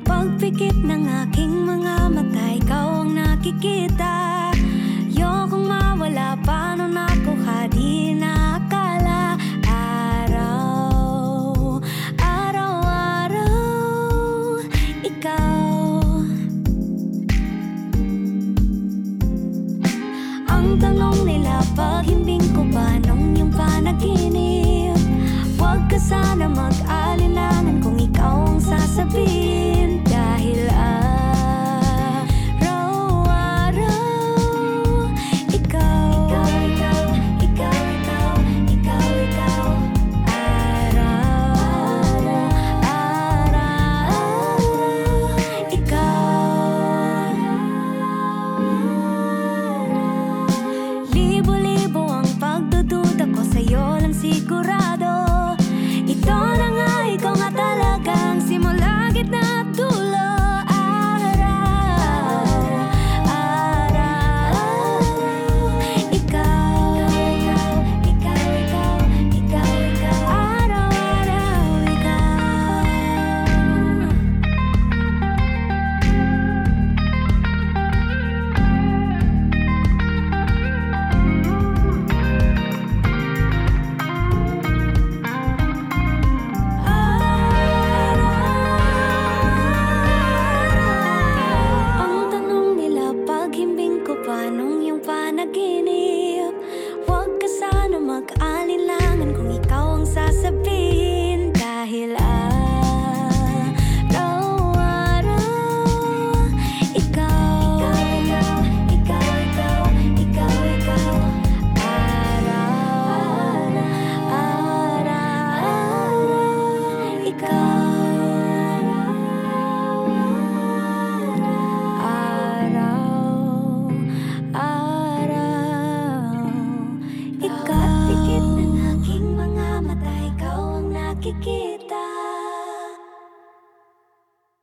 Pagpikit ng aking mga mata, ikaw ang nakikita. Ayokong mawala, paano nakuha, di naakala. Araw-araw, ikaw. Ang tanong nila, paghimbing ko ba nung iyong panaginip? Huwag ka sana mag-alinlangan kung ikaw ang sasabihin. Dahil araw-araw, ikaw. Araw-araw, ikaw. Libo-libo ang pagdududa ko, sa'yo lang sigurado. Ito na nga, ikaw nga talagang simula, gitna at dulo. Araw-araw, ikaw. Araw-araw, ikaw. Nung iyong panaginip, huwag ka sana mag-alinlangan kung ikaw ang sasabihin. Dahil araw-araw, ikaw. Araw-araw, ikaw. Pagpikit ng aking mga mata, ikaw ang nakikita.